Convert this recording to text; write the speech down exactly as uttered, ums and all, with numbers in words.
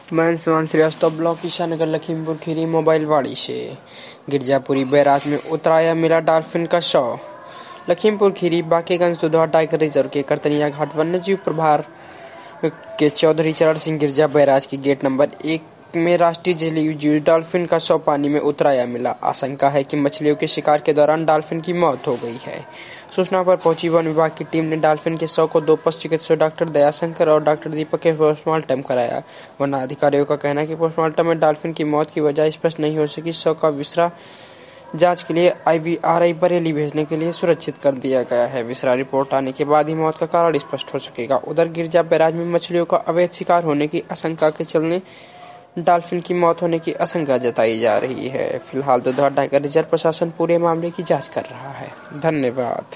मैं Suman Srivastava, block Ishanagar, Lakhimpur Kheri, mobile वाड़ी से। गिरजापुरी बैराज में उतराया मिला डॉल्फिन का शव। लखीमपुर खीरी बाकेगंज दुधवा टाइगर रिजर्व के करतनिया घाट वन्यजीव प्रभार के चौधरी चरण सिंह गिरजा बैराज के गेट नंबर एक में राष्ट्रीय जलीय जीव डॉल्फिन का शव पानी में उतराया मिला। आशंका है कि मछलियों के शिकार के दौरान डॉल्फिन की मौत हो गई है। सूचना पर पहुंची वन विभाग की टीम ने डॉल्फिन के शव को दो पशु चिकित्सक डॉक्टर दयाशंकर और डॉक्टर दीपक के पोस्टमार्टम कराया। वन अधिकारियों का कहना है कि पोस्टमार्टम में डॉल्फिन की मौत की वजह स्पष्ट नहीं हो सकी। शव का विसरा जांच के लिए आईवीआरआई बरेली भेजने के लिए सुरक्षित कर दिया गया है। विसरा रिपोर्ट आने के बाद ही मौत का कारण स्पष्ट हो सकेगा। उधर गिरजा बैराज में मछलियों का अवैध शिकार होने की आशंका के चलने डॉल्फिन की मौत होने की आशंका जताई जा रही है। फिलहाल दुधवा टाइगर रिजर्व प्रशासन पूरे मामले की जांच कर रहा है। धन्यवाद।